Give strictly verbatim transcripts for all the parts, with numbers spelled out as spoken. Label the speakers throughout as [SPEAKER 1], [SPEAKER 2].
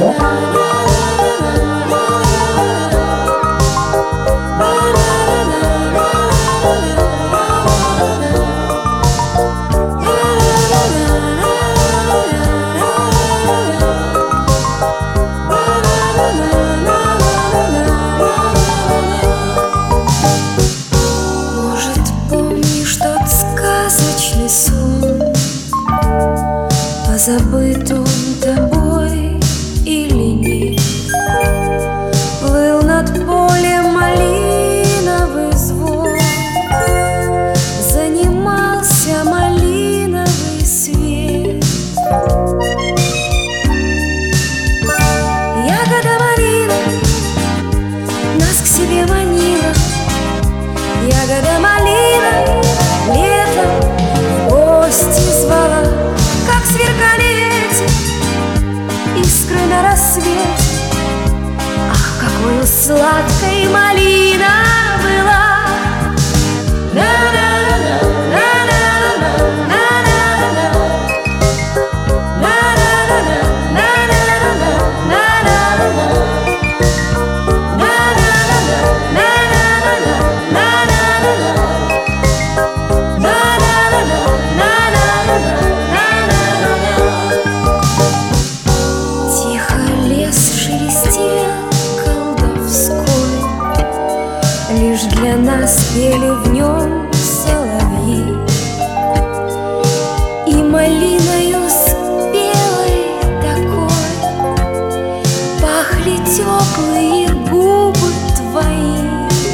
[SPEAKER 1] Забыт он тобой или нет? Плыл над полем малиновый звон, занимался малиновый свет. Ягода малина нас к себе манила, ягода малина летом в гости звала. Как сверкали эти искры на рассвете, ах, какой сладкой малина была! Лишь для нас пели в нем соловьи, и малиною спелой такой пахли теплые губы твои.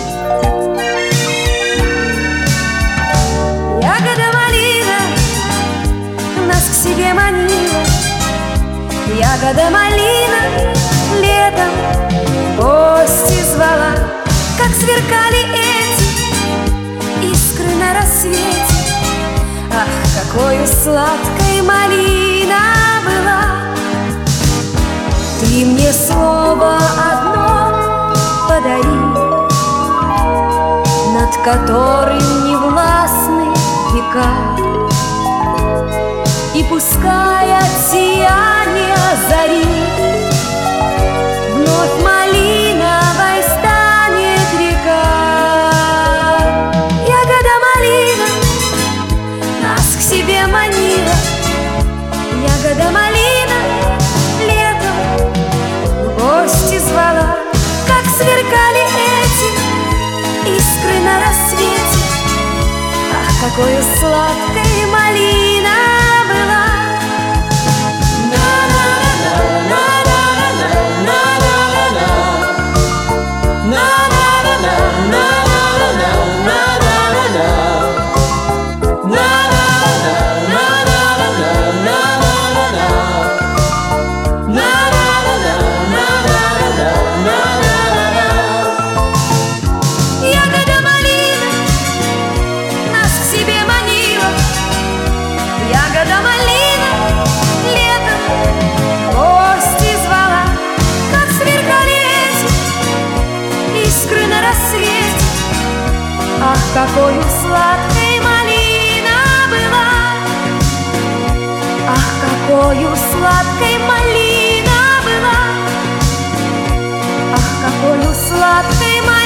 [SPEAKER 1] Ягода малина нас к себе манила, ягода малина летом в гости звала. Как сверкали эти искры на рассвете, ах, какой сладкой малина была! Ты мне слово одно подари, над которым не властны века, и пускай от сияния зари вновь малиновой станет река. Ягода малина нас к себе манила, ягода малина летом в гости звала. Как сверкали эти искры на рассвете, ах, какой сладкой малина была! Ягода малина нас к себе манила, ягода малина летом в гости звала. Как сверкали эти искры на рассвете, ах, какой сладкой малина была! Ах, какой сладкой малина была! Ах, какой сладкой малина!